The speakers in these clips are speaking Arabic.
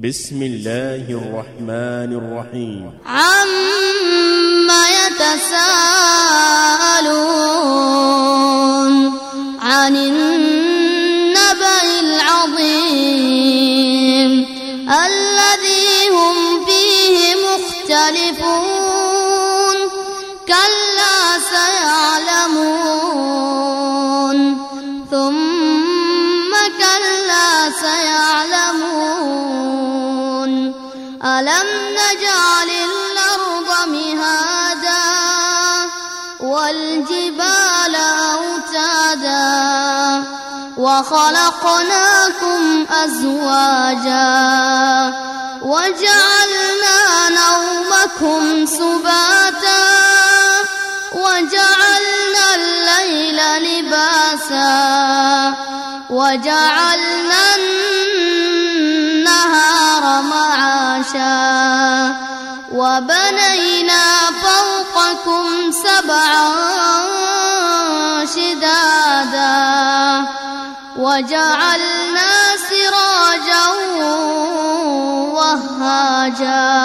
بسم الله الرحمن الرحيم. عما يتساءلون عن النبأ العظيم الذي هم فيه مختلفون كلا سيعلمون ثم كلا سيعلمون ألم نجعل الأرض مهادا والجبال أوتادا وخلقناكم أزواجا وجعلنا نومكم سباتا وجعلنا الليل لباسا وجعلنا النهار معاشا وبنينا فوقكم سبعا شدادا وجعلنا سراجا وهاجا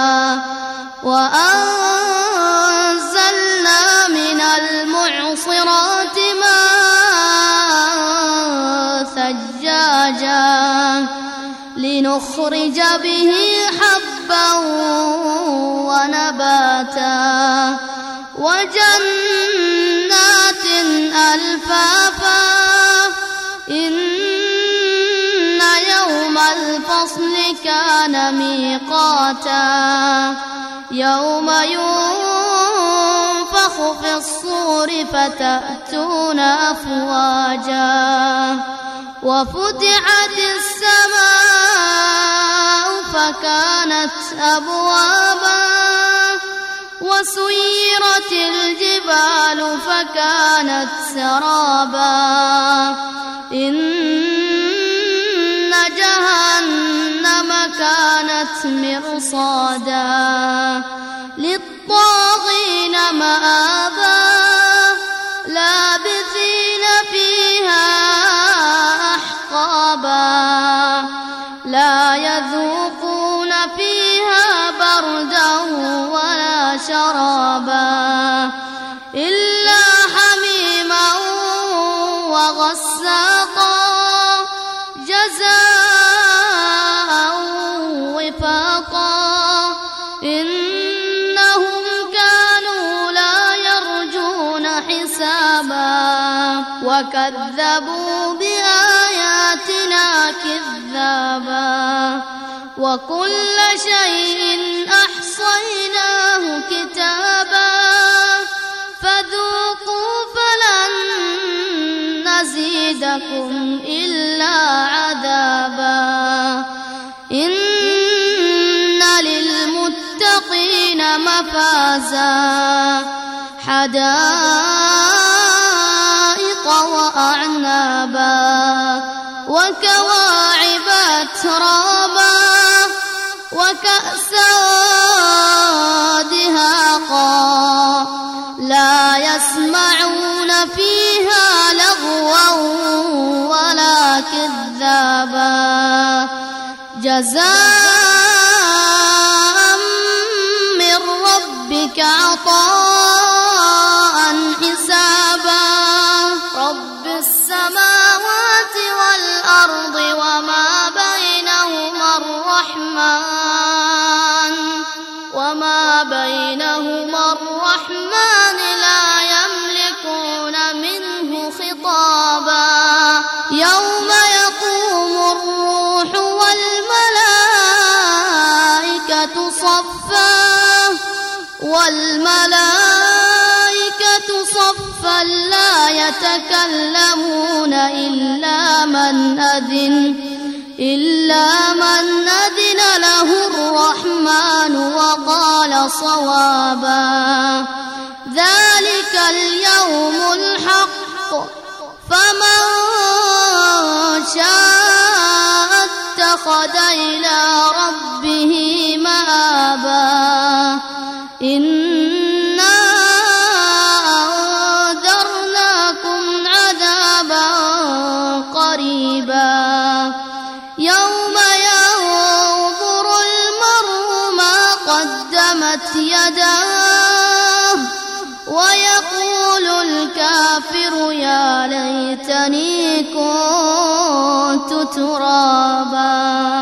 وأنزلنا من المعصرات ماء ثجاجا لنخرج به حبا ونباتا وجنات ألفافا إن يوم الفصل كان ميقاتا يوم ينفخ في الصور فتأتون أفواجا وفتحت السماء فكانت أبوابا وسيرت الجبال فكانت سرابا إن جهنم كانت مرصادا للطاغين مآبا لابثين فيها أحقابا لا يذوقون فيها بردا ولا شرابا إلا حميما وغساقا جزاء وفاقا إنهم كانوا لا يرجون حسابا وكذبوا بآياتنا كذابا وكل شيء أحصيناه كتابا فذوقوا فلن نزيدكم إلا عذابا إن للمتقين مفازا حدائق وأعنابا وكواعب أترابا وكأسا دهاقا لا يسمعون فيها لغوا ولا كذابا جزاء من ربك عطاء حسابا رب السماوات والأرض وما بينهما الرحمن لا يملكون منه خطابا يوم يقوم الروح والملائكة صفا لا يتكلمون إلا من أذن له الرحمن وقال صوابا ذلك اليوم الحق فمن شاء اتخذ إلى ربه مآبا إنا أنذرناكم عذابا قريبا يوم ينظر تبت يداه ويقول الكافر يا ليتني كنت ترابا.